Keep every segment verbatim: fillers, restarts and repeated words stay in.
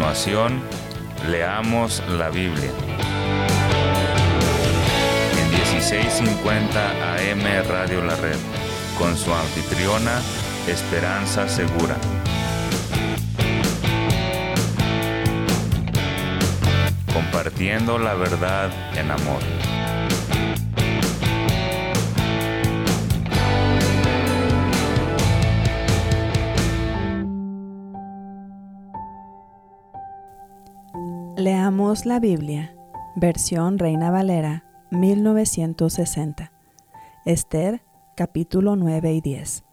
continuación, leamos la Biblia. En dieciséis cincuenta A M Radio La Red, con su anfitriona, Esperanza Segura. Compartiendo la verdad en amor. Leamos la Biblia, versión Reina Valera, mil novecientos sesenta. Esther, capítulo nueve y diez.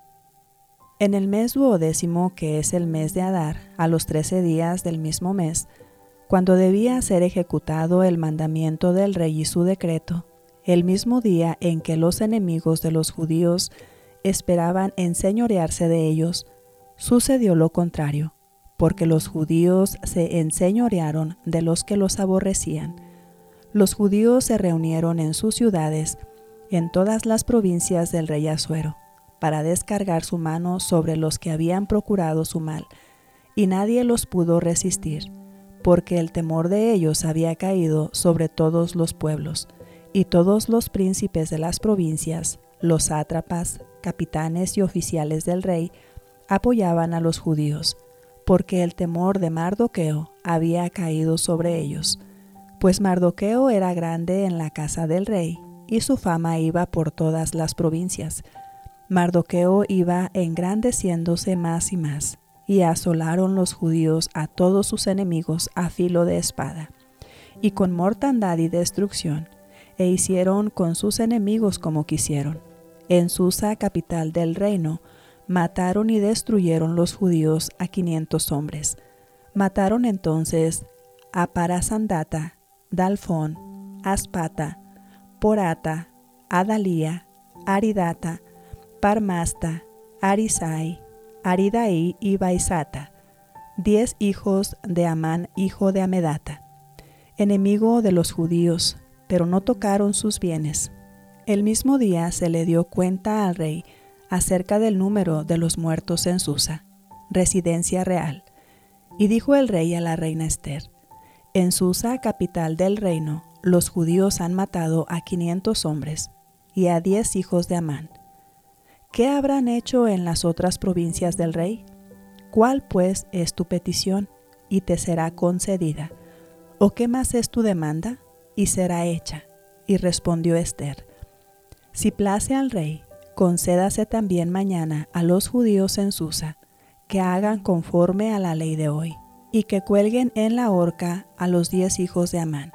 En el mes duodécimo, que es el mes de Adar, a los trece días del mismo mes, cuando debía ser ejecutado el mandamiento del rey y su decreto, el mismo día en que los enemigos de los judíos esperaban enseñorearse de ellos, sucedió lo contrario, porque los judíos se enseñorearon de los que los aborrecían. Los judíos se reunieron en sus ciudades, en todas las provincias del rey Asuero, para descargar su mano sobre los que habían procurado su mal, y nadie los pudo resistir, porque el temor de ellos había caído sobre todos los pueblos, y todos los príncipes de las provincias, los sátrapas, capitanes y oficiales del rey, apoyaban a los judíos, porque el temor de Mardoqueo había caído sobre ellos, pues Mardoqueo era grande en la casa del rey, y su fama iba por todas las provincias. Mardoqueo iba engrandeciéndose más y más, y asolaron los judíos a todos sus enemigos a filo de espada, y con mortandad y destrucción, e hicieron con sus enemigos como quisieron. En Susa, capital del reino, mataron y destruyeron los judíos a quinientos hombres. Mataron entonces a Parasandata, Dalfón, Aspata, Porata, Adalía, Aridata, Parmasta, Arisai, Aridaí y Baisata, diez hijos de Amán, hijo de Amedata, enemigo de los judíos, pero no tocaron sus bienes. El mismo día se le dio cuenta al rey acerca del número de los muertos en Susa, residencia real. Y dijo el rey a la reina Esther: en Susa, capital del reino, los judíos han matado a quinientos hombres y a diez hijos de Amán. ¿Qué habrán hecho en las otras provincias del rey? ¿Cuál pues es tu petición? Y te será concedida. ¿O qué más es tu demanda? Y será hecha. Y respondió Esther: si place al rey, concédase también mañana a los judíos en Susa, que hagan conforme a la ley de hoy, y que cuelguen en la horca a los diez hijos de Amán.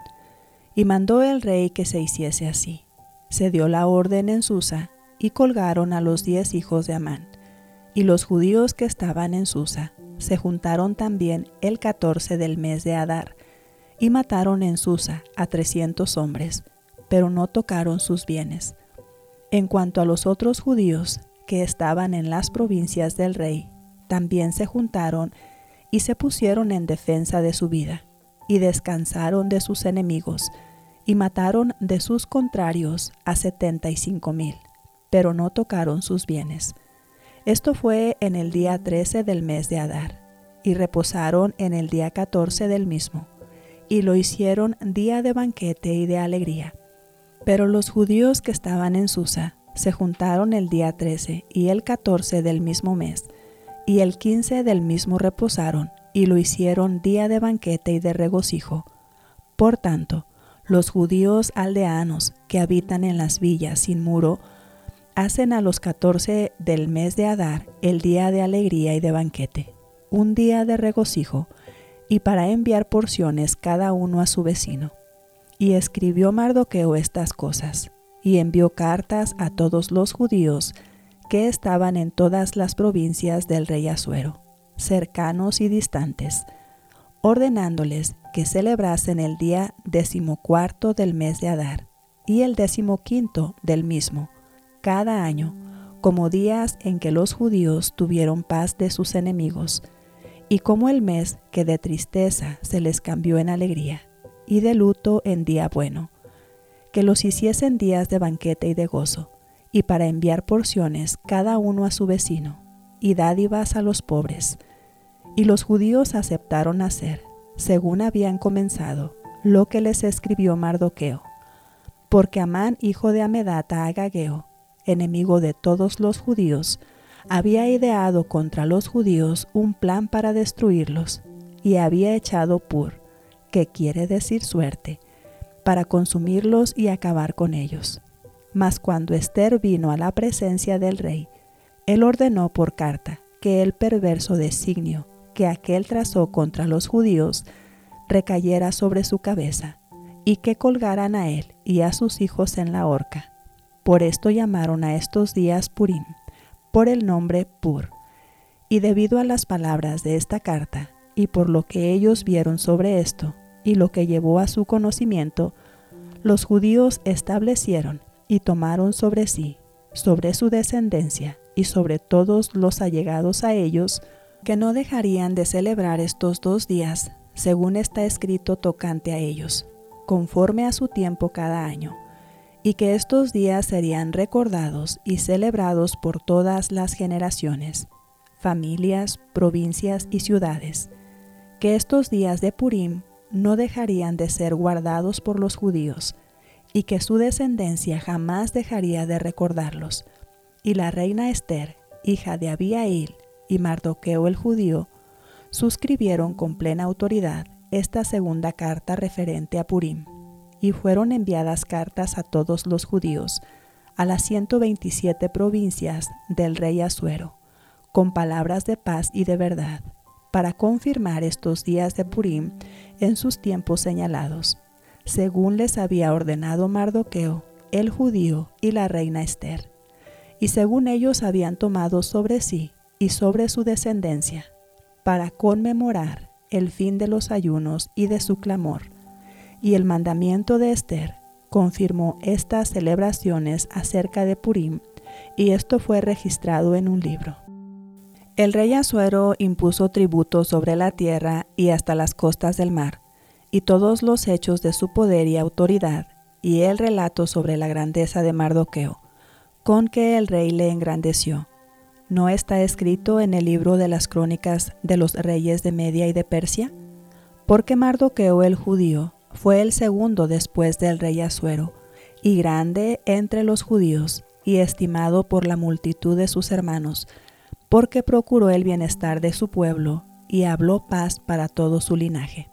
Y mandó el rey que se hiciese así. Se dio la orden en Susa, y colgaron a los diez hijos de Amán. Y los judíos que estaban en Susa se juntaron también el catorce del mes de Adar, y mataron en Susa a trescientos hombres, pero no tocaron sus bienes. En cuanto a los otros judíos que estaban en las provincias del rey, también se juntaron y se pusieron en defensa de su vida, y descansaron de sus enemigos, y mataron de sus contrarios a setenta y cinco mil, pero no tocaron sus bienes. Esto fue en el día trece del mes de Adar, y reposaron en el día catorce del mismo, y lo hicieron día de banquete y de alegría. Pero los judíos que estaban en Susa se juntaron el día trece y el catorce del mismo mes, y el quince del mismo reposaron, y lo hicieron día de banquete y de regocijo. Por tanto, los judíos aldeanos que habitan en las villas sin muro hacen a los catorce del mes de Adar el día de alegría y de banquete, un día de regocijo, y para enviar porciones cada uno a su vecino. Y escribió Mardoqueo estas cosas, y envió cartas a todos los judíos que estaban en todas las provincias del rey Asuero, cercanos y distantes, ordenándoles que celebrasen el día decimocuarto del mes de Adar y el decimoquinto del mismo, cada año, como días en que los judíos tuvieron paz de sus enemigos, y como el mes que de tristeza se les cambió en alegría, y de luto en día bueno, que los hiciesen días de banquete y de gozo, y para enviar porciones cada uno a su vecino, y dádivas a los pobres. Y los judíos aceptaron hacer, según habían comenzado, lo que les escribió Mardoqueo, porque Amán, hijo de Amedata Agageo, enemigo de todos los judíos, había ideado contra los judíos un plan para destruirlos, y había echado pur, que quiere decir suerte, para consumirlos y acabar con ellos. Mas cuando Ester vino a la presencia del rey, él ordenó por carta que el perverso designio que aquél trazó contra los judíos recayera sobre su cabeza, y que colgaran a él y a sus hijos en la horca. Por esto llamaron a estos días Purim, por el nombre Pur. Y debido a las palabras de esta carta, y por lo que ellos vieron sobre esto, y lo que llevó a su conocimiento, los judíos establecieron y tomaron sobre sí, sobre su descendencia y sobre todos los allegados a ellos, que no dejarían de celebrar estos dos días, según está escrito tocante a ellos, conforme a su tiempo cada año, y que estos días serían recordados y celebrados por todas las generaciones, familias, provincias y ciudades, que estos días de Purim no dejarían de ser guardados por los judíos, y que su descendencia jamás dejaría de recordarlos. Y la reina Ester, hija de Abihail, y Mardoqueo el judío, suscribieron con plena autoridad esta segunda carta referente a Purim, y fueron enviadas cartas a todos los judíos, a las ciento veintisiete provincias del rey Asuero, con palabras de paz y de verdad, para confirmar estos días de Purim en sus tiempos señalados, según les había ordenado Mardoqueo, el judío, y la reina Ester, y según ellos habían tomado sobre sí y sobre su descendencia, para conmemorar el fin de los ayunos y de su clamor. Y el mandamiento de Ester confirmó estas celebraciones acerca de Purim, y esto fue registrado en un libro. El rey Asuero impuso tributo sobre la tierra y hasta las costas del mar, y todos los hechos de su poder y autoridad, y el relato sobre la grandeza de Mardoqueo, con que el rey le engrandeció, ¿no está escrito en el libro de las crónicas de los reyes de Media y de Persia? Porque Mardoqueo el judío fue el segundo después del rey Asuero, y grande entre los judíos, y estimado por la multitud de sus hermanos, porque procuró el bienestar de su pueblo, y habló paz para todo su linaje.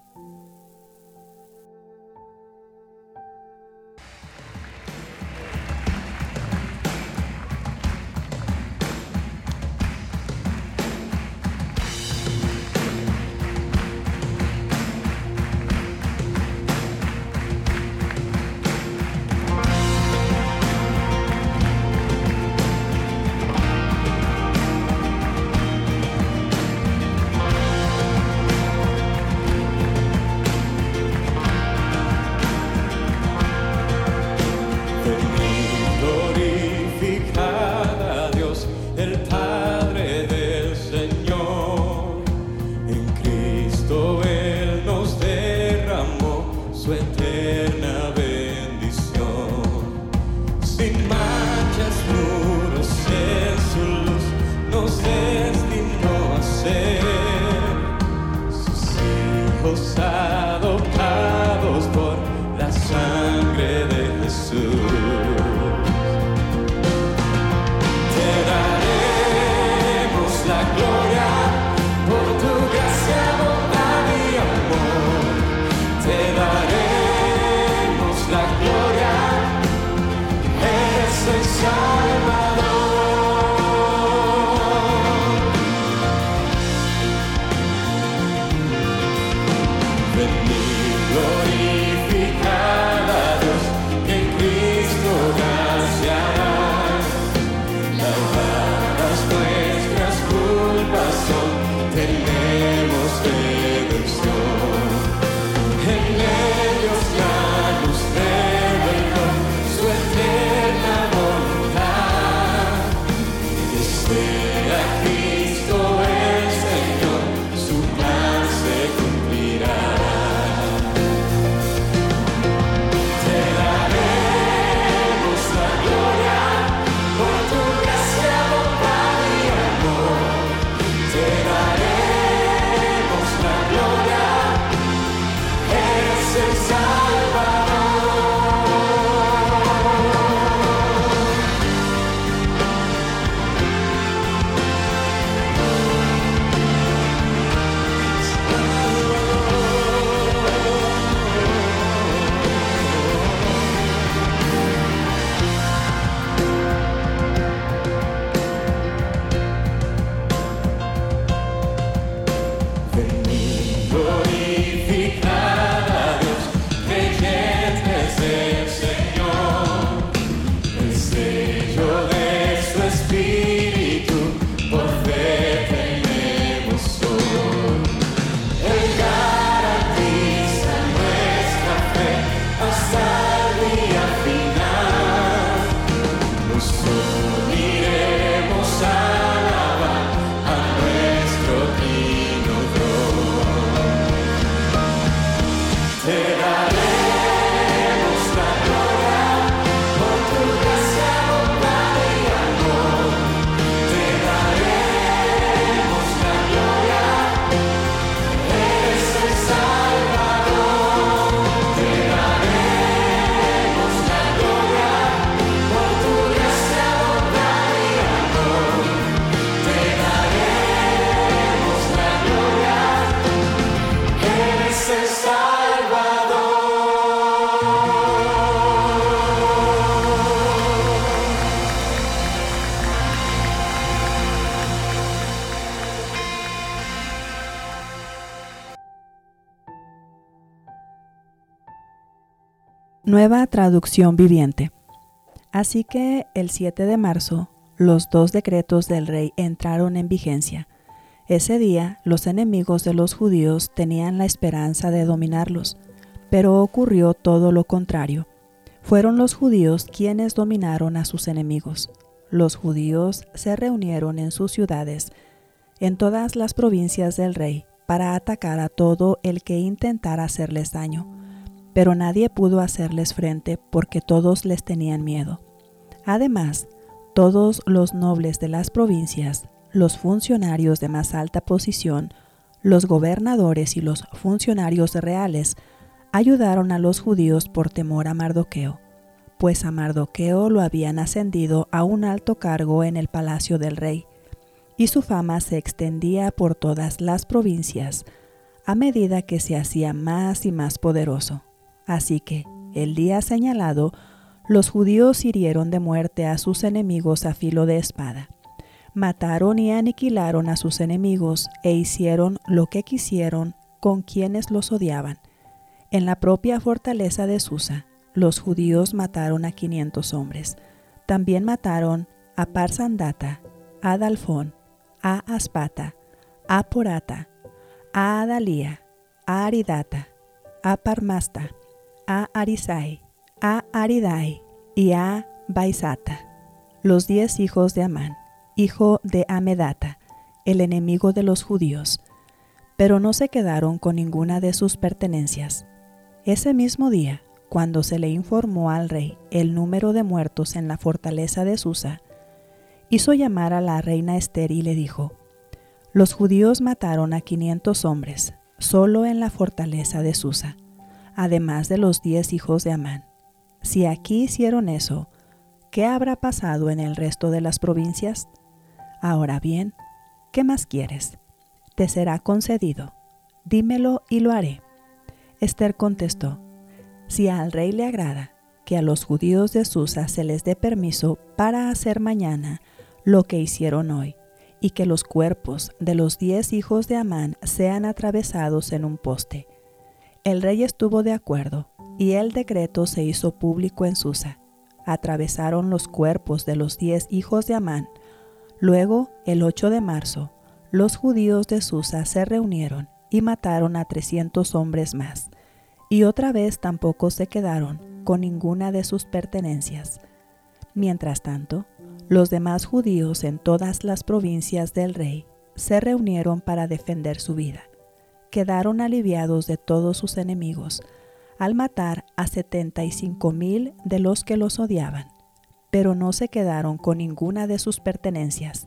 Adoptados por la sangre de Jesús. Te daremos la gloria por tu gracia, bondad y amor. Te daremos la gloria, eres el Salvador. Glorificad a Dios, que en Cristo gracia hay. Lavadas nuestras culpas Nueva traducción viviente. Así que el siete de marzo, los dos decretos del rey entraron en vigencia. Ese día, los enemigos de los judíos tenían la esperanza de dominarlos, pero ocurrió todo lo contrario. Fueron los judíos quienes dominaron a sus enemigos. Los judíos se reunieron en sus ciudades, en todas las provincias del rey, para atacar a todo el que intentara hacerles daño. Pero nadie pudo hacerles frente porque todos les tenían miedo. Además, todos los nobles de las provincias, los funcionarios de más alta posición, los gobernadores y los funcionarios reales ayudaron a los judíos por temor a Mardoqueo, pues a Mardoqueo lo habían ascendido a un alto cargo en el palacio del rey, y su fama se extendía por todas las provincias a medida que se hacía más y más poderoso. Así que, el día señalado, los judíos hirieron de muerte a sus enemigos a filo de espada. Mataron y aniquilaron a sus enemigos e hicieron lo que quisieron con quienes los odiaban. En la propia fortaleza de Susa, los judíos mataron a quinientos hombres. También mataron a Parsandata, a Dalfón, a Aspata, a Porata, a Adalía, a Aridata, a Parmasta, a Arisai, a Aridai y a Baisata, los diez hijos de Amán, hijo de Amedata, el enemigo de los judíos, pero no se quedaron con ninguna de sus pertenencias. Ese mismo día, cuando se le informó al rey el número de muertos en la fortaleza de Susa, hizo llamar a la reina Ester y le dijo: los judíos mataron a quinientos hombres, solo en la fortaleza de Susa, además de los diez hijos de Amán. Si aquí hicieron eso, ¿qué habrá pasado en el resto de las provincias? Ahora bien, ¿qué más quieres? Te será concedido. Dímelo y lo haré. Ester contestó: si al rey le agrada que a los judíos de Susa se les dé permiso para hacer mañana lo que hicieron hoy, y que los cuerpos de los diez hijos de Amán sean atravesados en un poste. El rey estuvo de acuerdo, y el decreto se hizo público en Susa. Atravesaron los cuerpos de los diez hijos de Amán. Luego, el ocho de marzo, los judíos de Susa se reunieron y mataron a trescientos hombres más, y otra vez tampoco se quedaron con ninguna de sus pertenencias. Mientras tanto, los demás judíos en todas las provincias del rey se reunieron para defender su vida. Quedaron aliviados de todos sus enemigos al matar a setenta y cinco mil de los que los odiaban, pero no se quedaron con ninguna de sus pertenencias.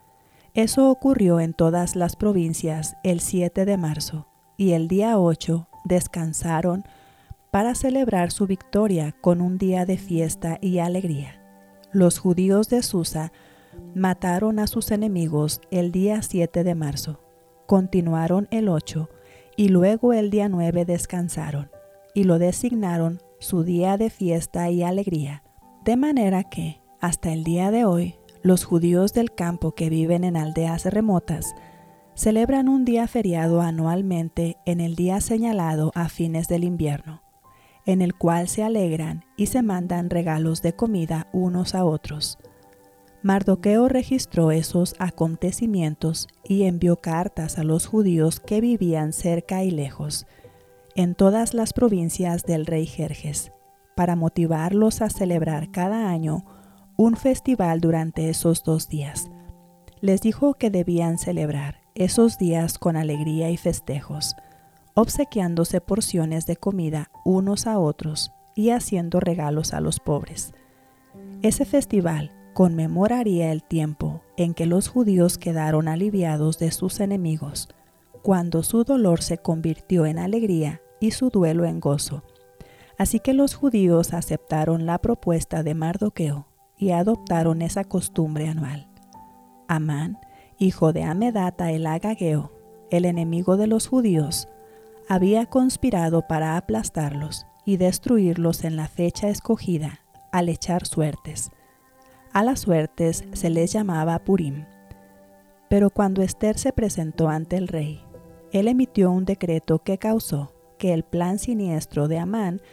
Eso ocurrió en todas las provincias el siete de marzo, y el día ocho descansaron para celebrar su victoria con un día de fiesta y alegría. Los judíos de Susa mataron a sus enemigos el día siete de marzo, continuaron el ocho, y luego el día nueve descansaron, y lo designaron su día de fiesta y alegría, de manera que, hasta el día de hoy, los judíos del campo que viven en aldeas remotas celebran un día feriado anualmente en el día señalado a fines del invierno, en el cual se alegran y se mandan regalos de comida unos a otros. Mardoqueo registró esos acontecimientos y envió cartas a los judíos que vivían cerca y lejos, en todas las provincias del rey Jerjes, para motivarlos a celebrar cada año un festival durante esos dos días. Les dijo que debían celebrar esos días con alegría y festejos, obsequiándose porciones de comida unos a otros y haciendo regalos a los pobres. Ese festival conmemoraría el tiempo en que los judíos quedaron aliviados de sus enemigos, cuando su dolor se convirtió en alegría y su duelo en gozo. Así que los judíos aceptaron la propuesta de Mardoqueo y adoptaron esa costumbre anual. Amán, hijo de Amedata el Agageo, el enemigo de los judíos, había conspirado para aplastarlos y destruirlos en la fecha escogida al echar suertes. A las suertes se les llamaba Purim. Pero cuando Ester se presentó ante el rey, él emitió un decreto que causó que el plan siniestro de Amán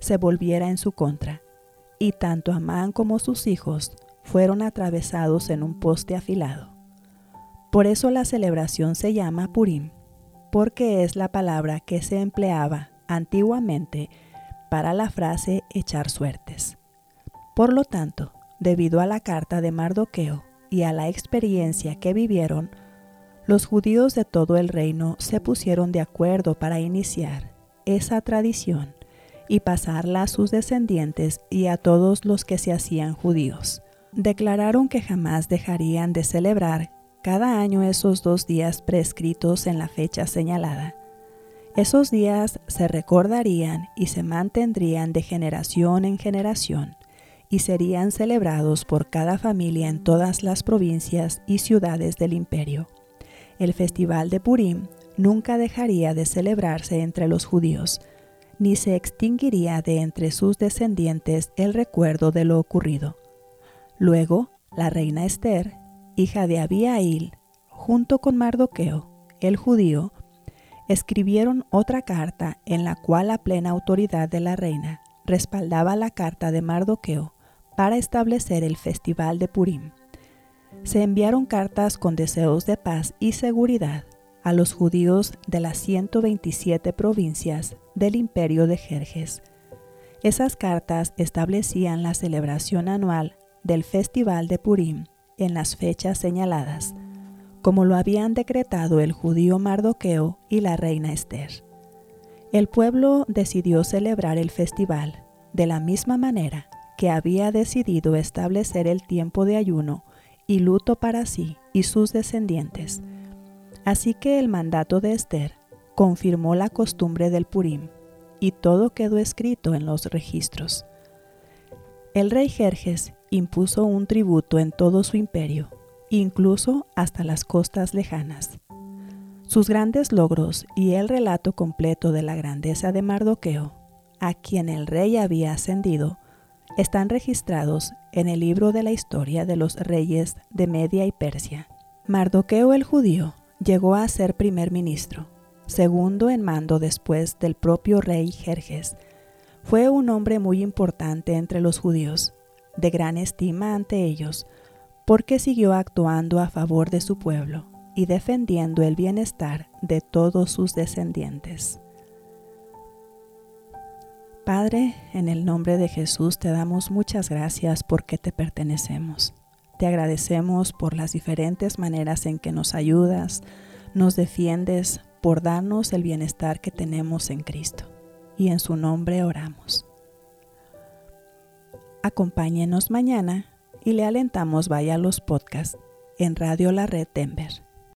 se volviera en su contra, y tanto Amán como sus hijos fueron atravesados en un poste afilado. Por eso la celebración se llama Purim, porque es la palabra que se empleaba antiguamente para la frase echar suertes. Por lo tanto, debido a la carta de Mardoqueo y a la experiencia que vivieron, los judíos de todo el reino se pusieron de acuerdo para iniciar esa tradición y pasarla a sus descendientes y a todos los que se hacían judíos. Declararon que jamás dejarían de celebrar cada año esos dos días prescritos en la fecha señalada. Esos días se recordarían y se mantendrían de generación en generación y serían celebrados por cada familia en todas las provincias y ciudades del imperio. El festival de Purim nunca dejaría de celebrarse entre los judíos, ni se extinguiría de entre sus descendientes el recuerdo de lo ocurrido. Luego, la reina Esther, hija de Abihail, junto con Mardoqueo, el judío, escribieron otra carta en la cual la plena autoridad de la reina respaldaba la carta de Mardoqueo para establecer el festival de Purim. Se enviaron cartas con deseos de paz y seguridad a los judíos de las ciento veintisiete provincias del imperio de Jerjes. Esas cartas establecían la celebración anual del festival de Purim en las fechas señaladas, como lo habían decretado el judío Mardoqueo y la reina Esther. El pueblo decidió celebrar el festival de la misma manera que había decidido establecer el tiempo de ayuno y luto para sí y sus descendientes. Así que el mandato de Esther confirmó la costumbre del Purim, y todo quedó escrito en los registros. El rey Jerjes impuso un tributo en todo su imperio, incluso hasta las costas lejanas. Sus grandes logros y el relato completo de la grandeza de Mardoqueo, a quien el rey había ascendido, están registrados en el libro de la historia de los reyes de Media y Persia. Mardoqueo el judío llegó a ser primer ministro, segundo en mando después del propio rey Jerjes. Fue un hombre muy importante entre los judíos, de gran estima ante ellos, porque siguió actuando a favor de su pueblo y defendiendo el bienestar de todos sus descendientes. Padre, en el nombre de Jesús te damos muchas gracias porque te pertenecemos. Te agradecemos por las diferentes maneras en que nos ayudas, nos defiendes, por darnos el bienestar que tenemos en Cristo. Y en su nombre oramos. Acompáñenos mañana y le alentamos vaya a los podcasts en Radio La Red Denver.